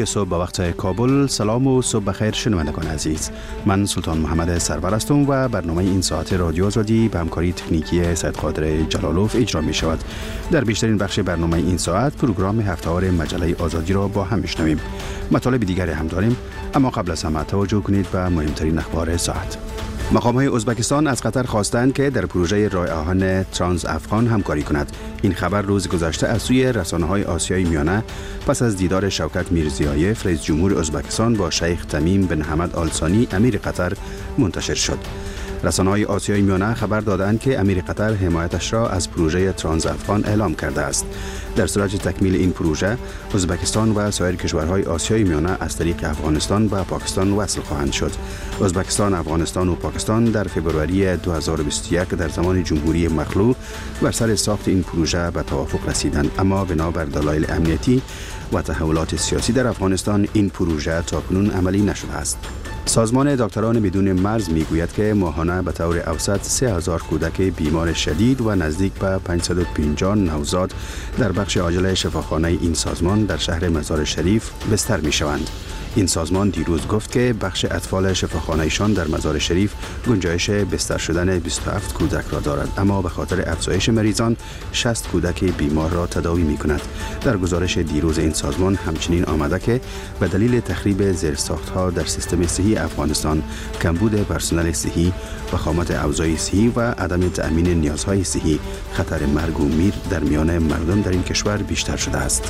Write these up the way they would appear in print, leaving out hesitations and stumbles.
صبح به وقت کابل. سلام و صبح بخیر شنوندگان عزیز. من سلطان محمد سرور هستم و برنامه این ساعت رادیو آزادی به همکاری تکنیکی سید قادر جلالوف اجرا می شود. در بیشترین بخش برنامه این ساعت پروگرام هفته‌وار مجله آزادی را با هم میشنویم. مطالب دیگری هم داریم، اما قبل از همه توجه کنید به مهمترین اخبار ساعت. مقام‌های ازبکستان از قطر خواستند که در پروژه راه آهن ترانس افغان همکاری کند. این خبر روز گذشته از سوی رسانه‌های آسیای میانه پس از دیدار شوکت میرزیایف رئیس جمهور ازبکستان با شیخ تمیم بن حمد آل ثانی امیر قطر منتشر شد. رسانه‌های آسیای میانه خبر دادند که امیر قطر حمایتش را از پروژه ترانس افغان اعلام کرده است. در صورت تکمیل این پروژه، ازبکستان و سایر کشورهای آسیای میانه از طریق افغانستان و پاکستان وصل خواهند شد. ازبکستان، افغانستان و پاکستان در فوریه 2021 در زمان جمهوری مخلوع بر سر ساخت این پروژه به توافق رسیدند، اما بنابر دلایل امنیتی و تحولات سیاسی در افغانستان این پروژه تاکنون عملی نشده است. سازمان دکتران بدون مرز میگوید که ماهانه به طور اوسط 3000 کودک بیمار شدید و نزدیک به 550 نوزاد در بخش عاجل شفاخانه این سازمان در شهر مزار شریف بستر می شوند. این سازمان دیروز گفت که بخش اطفال شفاخانه‌شان در مزار شریف گنجایش بستر شدن 27 کودک را دارد، اما به خاطر افزایش مریضان 60 کودک بیمار را تداوی می کند. در گزارش دیروز این سازمان همچنین آمده که به دلیل تخریب زیرساخت‌ها در سیستم صحی افغانستان، کمبود پرسنل صحی، وخامت اوضاع صحی و عدم تأمین نیازهای صحی، خطر مرگ و میر در میان مردم در این کشور بیشتر شده است.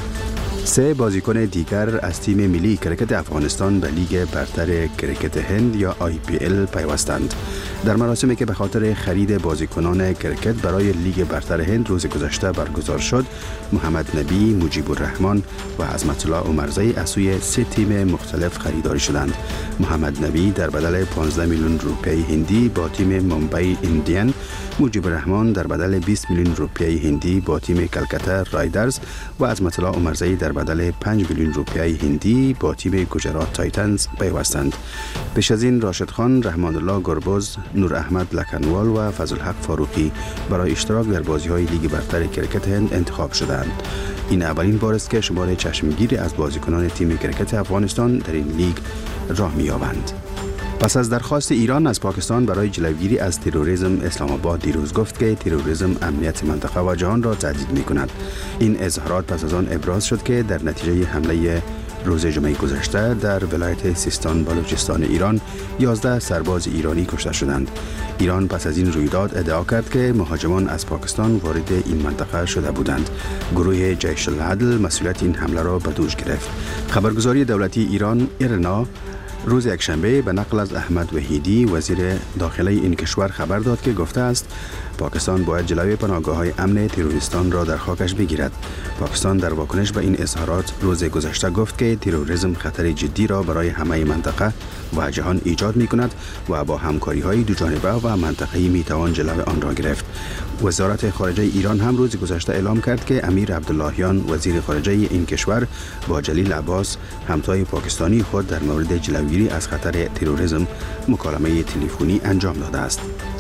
3 بازیکن دیگر از تیم ملی کرکت افغانستان به لیگ برتر کرکت هند یا IPL پیوستند. در مراسمی که به خاطر خرید بازیکنان کرکت برای لیگ برتر هند روز گذشته برگزار شد، محمد نبی، مجیب الرحمن و عظمت الله عمرزی از سوی 3 تیم مختلف خریداری شدند. محمد نبی در بدل 15 میلیون روپیه هندی با تیم ممبئی ایندین، مجیب الرحمن در بدل 20 میلیون روپیه هندی با تیم کلکتا رایدرز و عظمت الله عمرزی در بدل 5 میلیون روپیه هندی با تیم گجرات تایتنز پیوستند. پیش از این راشد خان، رحمان الله گربز، نور احمد لکنوال و فضل حق فاروقی برای اشتراک در بازی‌های لیگ برتر کرکت هند انتخاب شدند. این اولین بار است که شمار چشمگیری از بازیکنان تیم کرکت افغانستان در این لیگ راه می‌یابند. پس از درخواست ایران از پاکستان برای جلوگیری از تروریسم، اسلام آباد دیروز گفت که تروریسم امنیت منطقه و جهان را تهدید می‌کند. این اظهارات پس از آن ابراز شد که در نتیجه حمله روز جمعه گذشته در ولایت سیستان بلوچستان ایران 11 سرباز ایرانی کشته شدند. ایران پس از این رویداد ادعا کرد که مهاجمان از پاکستان وارد این منطقه شده بودند. گروه جیش العدل مسئولیت این حمله را به دوش گرفت. خبرگزاری دولتی ایران ایرنا روز یکشنبه به نقل از احمد وحیدی وزیر داخله این کشور خبر داد که گفته است پاکستان باید جلوی پناهگاه‌های امن تروریستان را در خاکش بگیرد. پاکستان در واکنش به این اظهارات روز گذشته گفت که تروریسم خطر جدی را برای همه منطقه و جهان ایجاد می‌کند و با همکاری‌های دوجانبه و منطقه‌ای می‌توان جلوی آن را گرفت. وزارت خارجه ایران هم روز گذشته اعلام کرد که امیر عبداللهیان وزیر خارجه این کشور با جلیل عباس همتای پاکستانی خود در مورد جلوگیری از خطر تروریسم مکالمه تلفنی انجام داده است.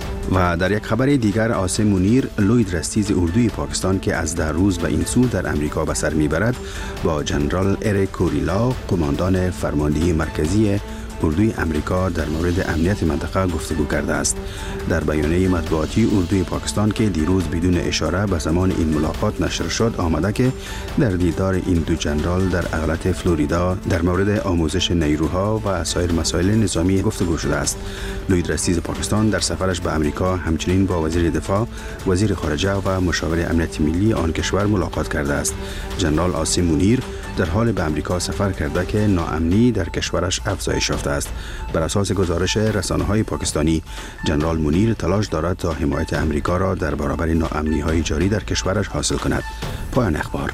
و در یک خبر دیگر، عاصم منیر، لوید رستیز اردوی پاکستان که از 10 روز به این سو در امریکا به سر میبرد، با جنرال اریک کوریلا، قماندان فرماندهی مرکزی اردوی امریکا در مورد امنیت منطقه گفتگو کرده است. در بیانیه مطبوعاتی اردوی پاکستان که دیروز بدون اشاره به زمان این ملاقات نشر شد آمده که در دیدار این دو جنرال در ایالت فلوریدا در مورد آموزش نیروها و سایر مسائل نظامی گفتگو شده است. لوید رستیز پاکستان در سفرش به امریکا همچنین با وزیر دفاع، وزیر خارجه و مشاور امنیت ملی آن کشور ملاقات کرده است. جنرال عاصم منیر در حال به امریکا سفر کرده که ناامنی در کشورش افزایش یافته است. بر اساس گزارش رسانه‌های پاکستانی، جنرال منیر تلاش دارد تا حمایت امریکا را در برابر ناامنی‌های جاری در کشورش حاصل کند. پایان اخبار.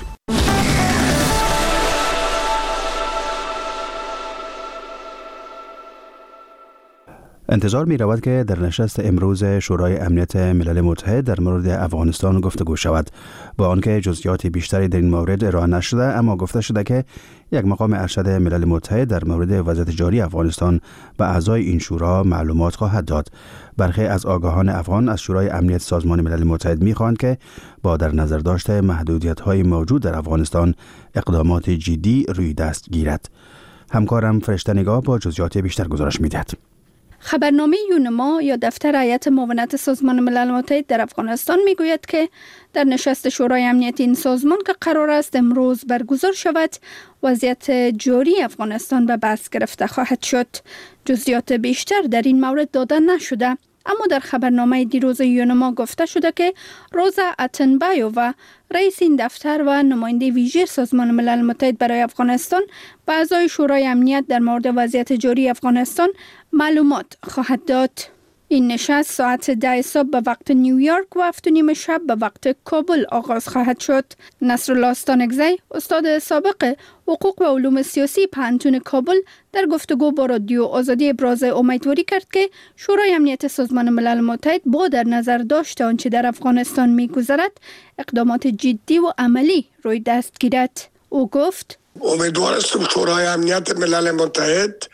انتظار می رود که در نشست امروز شورای امنیت ملل متحد در مورد افغانستان گفتگو شود. با آنکه جزئیات بیشتری در این مورد ارائه نشده، اما گفته شده که یک مقام ارشد ملل متحد در مورد وضعیت جاری افغانستان به اعضای این شورا معلومات خواهد داد. برخی از آگاهان افغان از شورای امنیت سازمان ملل متحد می‌خواهند که با در نظر داشت محدودیت‌های موجود در افغانستان اقدامات جدی روی دست گیرد. همکارم فرشته نگاه با جزئیات بیشتر گزارش می‌دهد. خبرنامه یونما یا دفتر هیئت معاونت سازمان ملل متحد در افغانستان میگوید که در نشست شورای امنیت این سازمان که قرار است امروز برگزار شود، وضعیت جاری افغانستان به بحث گرفته خواهد شد. جزئیات بیشتر در این مورد داده نشده، اما در خبرنامه دیروز یونما گفته شده که روزا اتنبایووا رئیس این دفتر و نماینده ویژه سازمان ملل متحد برای افغانستان به اعضای شورای امنیت در مورد وضعیت جاری افغانستان معلومات خواهد داد. این نشست ساعت 10 صبح به وقت نیویورک و 7:30 شب به وقت کابل آغاز خواهد شد. نصرالله استانکزی، استاد سابق حقوق و علوم سیاسی پانتون کابل، در گفتگو با رادیو آزادی ابراز امیدواری کرد که شورای امنیت سازمان ملل متحد با در نظر داشته آنچه در افغانستان می‌گذرد اقدامات جدی و عملی روی دست گیرد. او گفت: امیدوار هستم شورای امنیت ملل متحد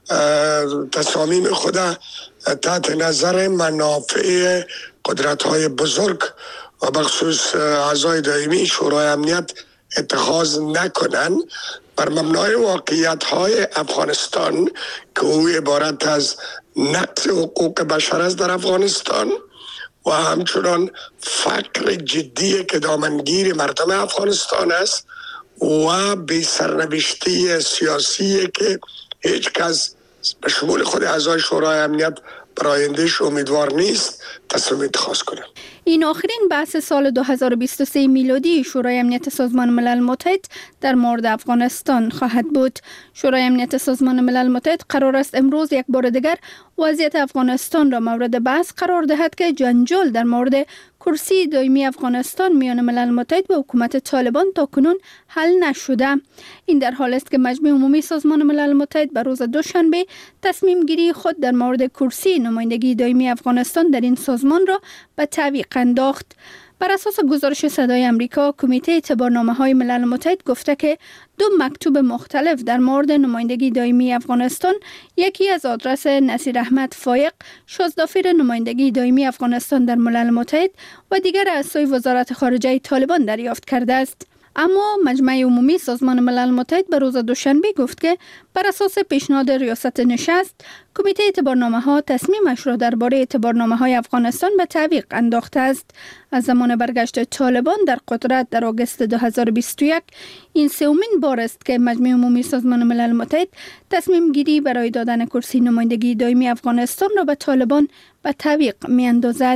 تصامیم خود تحت نظر منافع قدرت‌های بزرگ و بخصوص اعضای دائمی شورای امنیت اتخاذ نکنند بر مبنای واقعیت‌های افغانستان که او عبارت از نقض حقوق بشر است در افغانستان و همچنان فقر جدی که دامنگیر مردم افغانستان است و بی سرنوشتی سیاسی که هیچ کس به شمول خود اعضای شورای امنیت برای آیندهش امیدوار نیست تصمیم اتخاذ کنند. این آخرین بحث سال 2023 میلادی شورای امنیت سازمان ملل متحد در مورد افغانستان خواهد بود. شورای امنیت سازمان ملل متحد قرار است امروز یک بار دیگر وضعیت افغانستان را مورد بحث قرار دهد که جنجال در مورد کرسی دائمی افغانستان میان ملل متحد و حکومت طالبان تاکنون حل نشده. این در حال است که مجمع عمومی سازمان ملل متحد به روز دوشنبه تصمیم گیری خود در مورد کرسی نمایندگی دائمی افغانستان در این سازمان را به تعویق انداخت. بر اساس گزارش صدای امریکا، کمیته اعتبارنامه‌های ملل متحد گفته که 2 مکتوب مختلف در مورد نمایندگی دائمی افغانستان، یکی از آدرس نصیر احمد فایق، شازدافیر نمایندگی دائمی افغانستان در ملل متحد و دیگر از سوی وزارت خارجه طالبان دریافت کرده است. اما مجمع عمومی سازمان ملل متحد به روز دوشنبه گفت که بر اساس پیشنهاد ریاست نشست، کمیته اعتبارنامه‌ها تصمیمش را درباره اعتبارنامه‌های افغانستان به تعویق انداخته است. از زمان برگشت طالبان در قدرت در آگوست 2021 این سومین بار است که مجمع عمومی سازمان ملل متحد تصمیم گیری برای دادن کرسی نمایندگی دائمی افغانستان را به طالبان به تعویق می‌اندازد.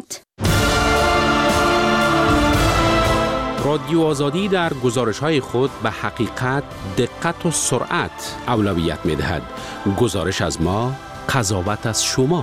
رادیو آزادی در گزارش‌های خود به حقیقت، دقت و سرعت اولویت می‌دهد. گزارش از ما، قضاوت از شما.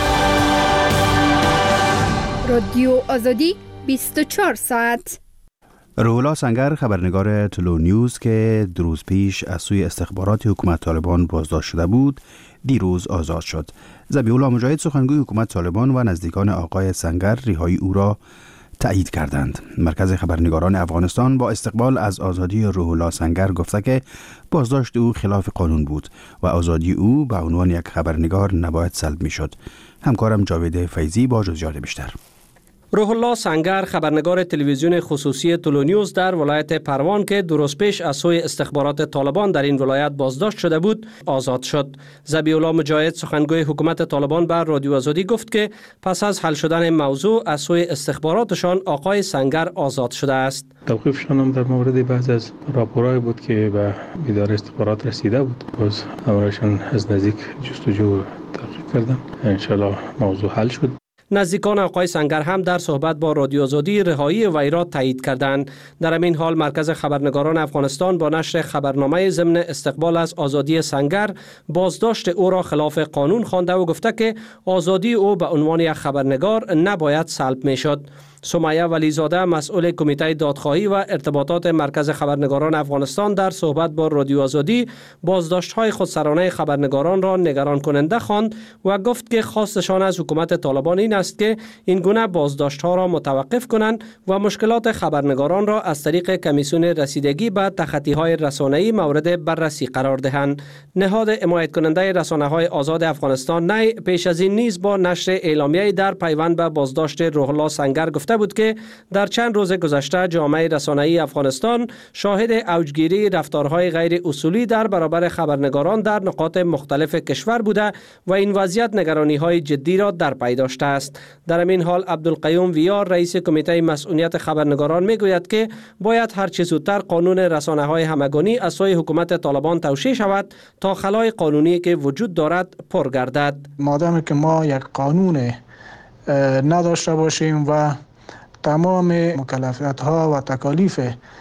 رادیو آزادی 24 ساعت. روح‌الله سنگر، خبرنگار تلو نیوز که 2 روز پیش از سوی استخبارات حکومت طالبان بازداشت شده بود، دیروز آزاد شد. ذبیح‌الله مجاهد، سخنگوی حکومت طالبان و نزدیکان آقای سنگر، رهایی او را تایید کردند. مرکز خبرنگاران افغانستان با استقبال از آزادی روح‌الله سنگر گفته که بازداشت او خلاف قانون بود و آزادی او به عنوان یک خبرنگار نباید سلب می‌شد. همکارم جاوید فیضی با جزئیات بیشتر. روح‌الله سنگر، خبرنگار تلویزیون خصوصی تلو نیوز در ولایت پروان که 2 روز پیش از سوی استخبارات طالبان در این ولایت بازداشت شده بود، آزاد شد. ذبیح‌الله مجاهد، سخنگوی حکومت طالبان، بر رادیو آزادی گفت که پس از حل شدن موضوع از سوی استخباراتشان آقای سنگر آزاد شده است. توقیفشان هم در مورد بعض از راپورهای بود که به اداره استخبارات رسیده بود. باز امرشان از نزدیک جستجو تحقیق کردن. ان شاءالله موضوع حل شد. نزدیکان آقای سنگر هم در صحبت با رادیو آزادی رهایی وی را تایید کردند. در همین حال مرکز خبرنگاران افغانستان با نشر خبرنامه ضمن استقبال از آزادی سنگر، بازداشت او را خلاف قانون خوانده و گفته که آزادی او به عنوان یک خبرنگار نباید سلب میشد. سمیه ولیزاده، مسئول کمیته دادخواهی و ارتباطات مرکز خبرنگاران افغانستان، در صحبت با رادیو آزادی بازداشت‌های خودسرانه خبرنگاران را نگران کننده خواند و گفت که خواستشان از حکومت طالبان این است که این گونه بازداشت‌ها را متوقف کنند و مشکلات خبرنگاران را از طریق کمیسیون رسیدگی به تخطی‌های رسانه‌ای مورد بررسی قرار دهند. نهاد حمایت کننده رسانه‌های آزاد افغانستان پیش از این نیز با نشر اعلامیه‌ای در پیوند به بازداشت روح‌الله سنگر گفته نوشته بود که در چند روز گذشته جامعه رسانه‌ای افغانستان شاهد اوجگیری رفتارهای غیر اصولی در برابر خبرنگاران در نقاط مختلف کشور بوده و این وضعیت نگرانی‌های جدی را در پی داشته است. در این حال عبدالقیوم ویار رئیس کمیته مسئولیت خبرنگاران میگوید که باید هر چه زودتر قانون رسانه‌های همگانی از سوی حکومت طالبان توشیح شود تا خلای قانونی که وجود دارد پر گردد. مادامی که ما یک قانون نداشته باشیم و تمام مکلفیت‌ها و تکالیف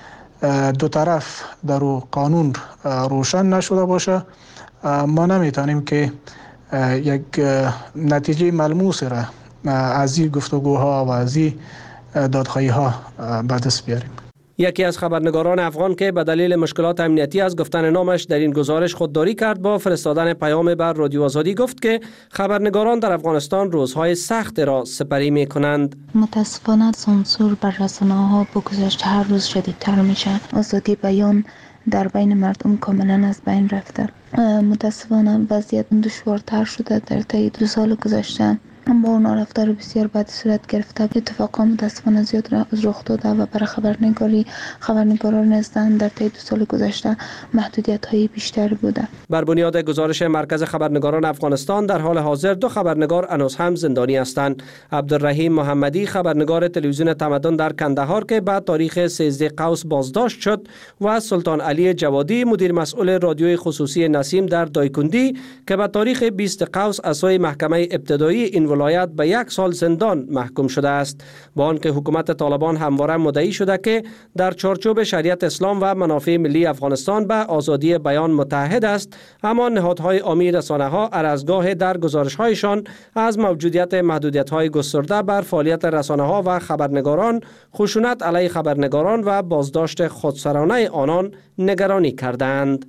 دو طرف در قانون روشن نشده باشه، ما نمیتونیم که یک نتیجه ملموس را از این گفتگوها و از این دادخواهی‌ها به دست بیاریم. یکی از خبرنگاران افغان که به دلیل مشکلات امنیتی از گفتن نامش در این گزارش خودداری کرد با فرستادن پیام بر رادیو آزادی گفت که خبرنگاران در افغانستان روزهای سخت را سپری می کنند. متاسفانه سانسور بر رسانه‌ها با گذشت هر روز شدیدتر میشه. آزادی بیان در بین مردم کاملا از بین رفته. متاسفانه وضعیت دشوارتر شده در طی 2 سال گذشته. با رفتار بسیار بد صورت گرفته. اتفاقا متاسفانه زیاد رخ داده و برای خبرنگاران هستند در طی 2 سال گذشته محدودیت‌های بیشتری بوده. بر بنیاد گزارش مرکز خبرنگاران افغانستان در حال حاضر 2 خبرنگار هنوز هم زندانی هستند. عبدالرحیم محمدی خبرنگار تلویزیون تمدن در کندهار که بعد تاریخ 13 قوس بازداشت شد و سلطان علی جوادی مدیر مسئول رادیوی خصوصی نسیم در دایکندی که به تاریخ 20 قوس از سوی محکمه ابتدایی این ولایت به 1 سال زندان محکوم شده است، با آنکه حکومت طالبان همواره مدعی شده که در چارچوب شریعت اسلام و منافع ملی افغانستان به آزادی بیان متحد است، اما نهادهای عامی رسانه‌ها هر از گاه در گزارش‌هایشان از موجودیت محدودیت‌های گسترده بر فعالیت رسانه‌ها و خبرنگاران، خشونت علیه خبرنگاران و بازداشت خودسرانه آنان نگرانی کردند.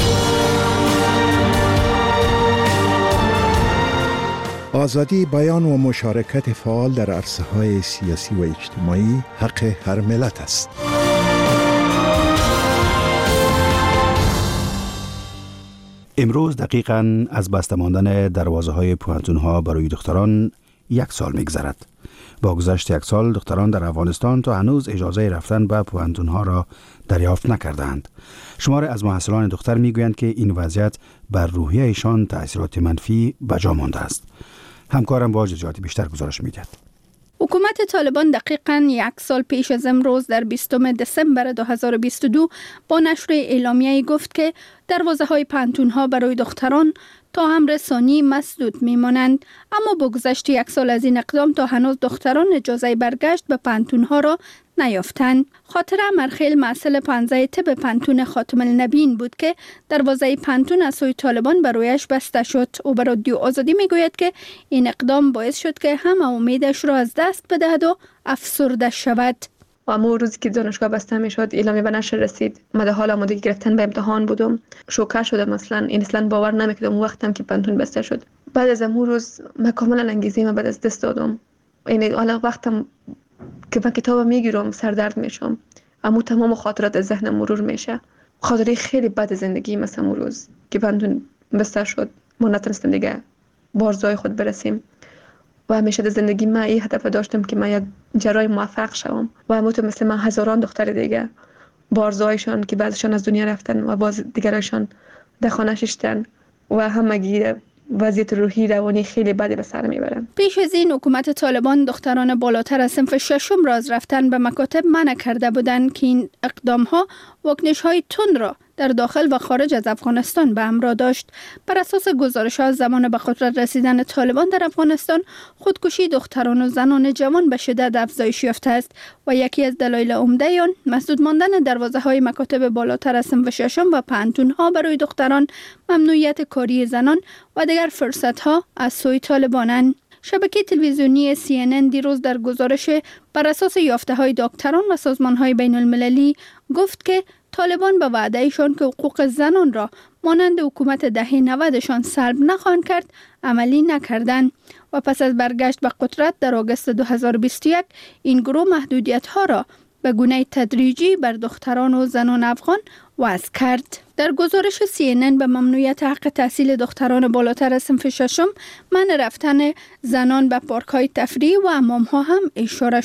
آزادی بیان و مشارکت فعال در عرصه‌های سیاسی و اجتماعی حق هر ملت است. امروز دقیقاً از بسته ماندن دروازه‌های پوهنتون‌ها برای دختران 1 سال می‌گذرد. با گذشت 1 سال دختران در افغانستان تا هنوز اجازه رفتن به پوهنتون‌ها را دریافت نکردند. شمار از محصلان دختر می‌گویند که این وضعیت بر روحیه ایشان تأثیرات منفی بجا مانده است. همکارم با جزئیات بیشتر گزارش می‌دهد. حکومت طالبان دقیقاً 1 سال پیش از امروز در 20 دسامبر 2022 با نشر اعلامیه گفت که دروازه‌های پوهنتون‌ها برای دختران تا امر ثانی مسدود می‌مانند، اما با گذشت 1 سال از این اقدام تا هنوز دختران اجازه برگشت به پوهنتون‌ها را نیافتند. خاطره مرخیل مسئول 15 طب پوهنتون خاتم النبیین بود که دروازه پوهنتون از سوی طالبان برایش بسته شد. او به رادیو آزادی میگوید که این اقدام باعث شد که همه امیدش را از دست بدهد و افسرده شود. و اما روزی که دانشگاه بسته می شد اعلامیه به نشر رسید، من در حال آمادگی گرفتن به امتحان بودم. شوکه شدم، اصلا باور نمیکردم اون وقتم که پوهنتون بسته شد. بعد از اون روز من کاملا انگیزه‌ام بعد از دست دادم. یعنی حالا وقتم که من کتاب میگیرم سردرد میشم، اما تمام خاطرات از ذهنم مرور میشه. خاطره خیلی بد زندگی مثلا اون روز که پوهنتون بسته شد، ما نتونستم دیگه بارزای خود برسیم. و همیشه در زندگی من این هدف داشتم که من یک جراح موفق شوم و همونطور مثل من هزاران دختر دیگه بارزایشان که بعضشان از دنیا رفتن و باز دیگرشان در خانه ششتن و همگی وضعیت روحی روانی خیلی بدی به سر میبرن. پیش از این حکومت طالبان دختران بالاتر از صنف 6 را از رفتن به مکاتب منع کرده بودند که این اقدام‌ها واکنش‌های تند را در داخل و خارج از افغانستان به همراه داشت. بر اساس گزارش‌ها زمان به قدرت رسیدن طالبان در افغانستان، خودکشی دختران و زنان جوان به شدت افزایش یافته است و یکی از دلایل عمده آن مسدود ماندن دروازه‌های مکاتب بالاتر از صنف 6 و پوهنتون‌ها برای دختران، ممنوعیت کاری زنان و دیگر فرصت‌ها از سوی طالبانند. شبکه تلویزیونی CNN دیروز در گزارش بر اساس یافته‌های دکتران و سازمان‌های بین‌المللی گفت که طالبان به وعده‌شان که حقوق زنان را مانند حکومت دهه 90شان سلب نخواهند کرد عملی نکردند و پس از برگشت به قدرت در آگوست 2021 این گروه محدودیت‌ها را به گونه تدریجی بر دختران و زنان افغان وضع کرد. در گزارش CNN به ممنوعیت حق تحصیل دختران بالاتر از صنف 6 منع رفتن زنان به پارک‌های تفریحی و حمام‌ها هم اشاره